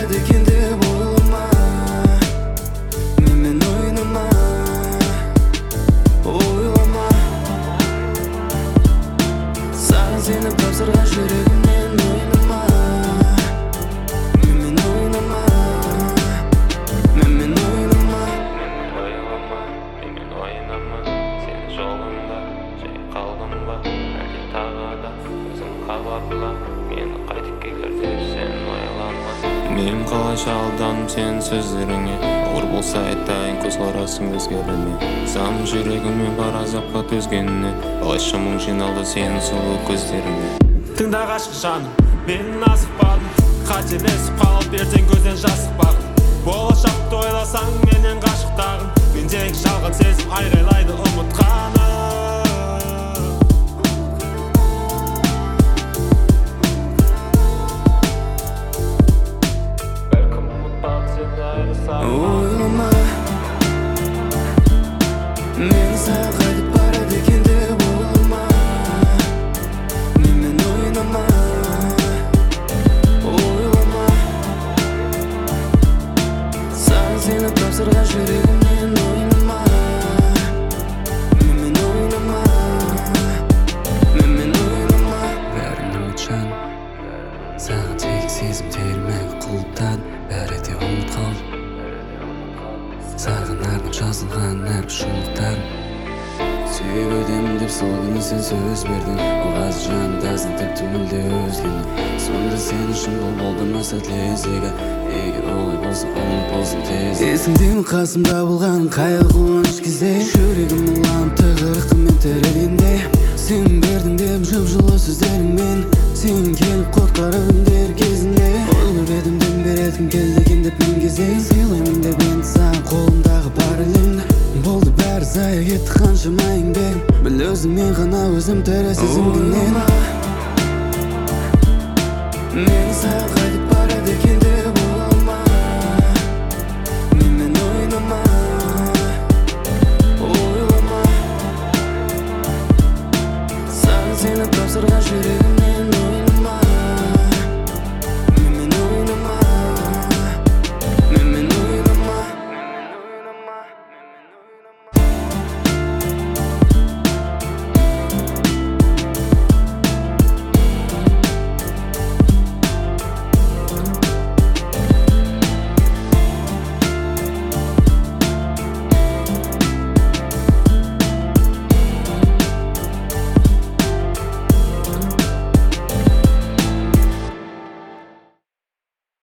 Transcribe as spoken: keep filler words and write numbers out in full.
барады екен деп ойлама, менімен ойнама, ойлама. Саған сеніп тапсырған жүрегіммен ойнама, менімен ойнама, менімен ойнама. Ойлама, менімен ойнама. Сен жолыңда жай қалдың ба, әлде тағы да өзің қабатла. Мені қайтып келер деп сен ойлама. Мен қалайша алданып сен сөздеріңе, ауыр болса айтайын көзқарасың өзгеріне. Сан жүрегіммен бар азапқа төзгеніне, қалайша мұң жиналды сенің сұлу көздеріңе. Тыңда ғашық жаным, мен асықпадым, қателесіп қалып ертең көзден жас шықпадым. Болашақты ойласаң менен ғашықтағым, мендегі жалған сезім айғайлайды ұмытқаным. Бәлкім ұмытпақ сені айырсам. Ойлама, мен саған қайтып барады екен деп ойлама, менімен ойнама, ойлама. Саған сеніп тапсырған жүрегіммен ойнама, менімен ойнама, менімен ойнама. Бәрін ұмытшан, саған тек сезім термегі құлыптан, бәрі де ұмыт қалды. Саған арнап жазылған әрбір шындықтарым. Сүйіп өтемін деп сол күні сен сөз бердің, ол қазір жанымдасың тіпті мүлде өзгені. Сонда сен үшін бұл болды ма сәтлесігі, егер олай болса ұмыт болсын тез. Есіңде ме қасымда болған қайғы қуаныш кезде, жүрегім ұланып тығырыққымен тірелгенде. Сен бердің деп жып-жылы сөздеріңмен, сен келіп құтқарып үндер кезінде. Ойлап едім дем беретін келді екен деп мен кезде, сыйлаймын деп енді саған қолымдағы бар әлемді. Болды бәрі зая кетті қаншама еңбегім, біл өзіңмен ғана өзім тірі сезінгеннен. Мен саған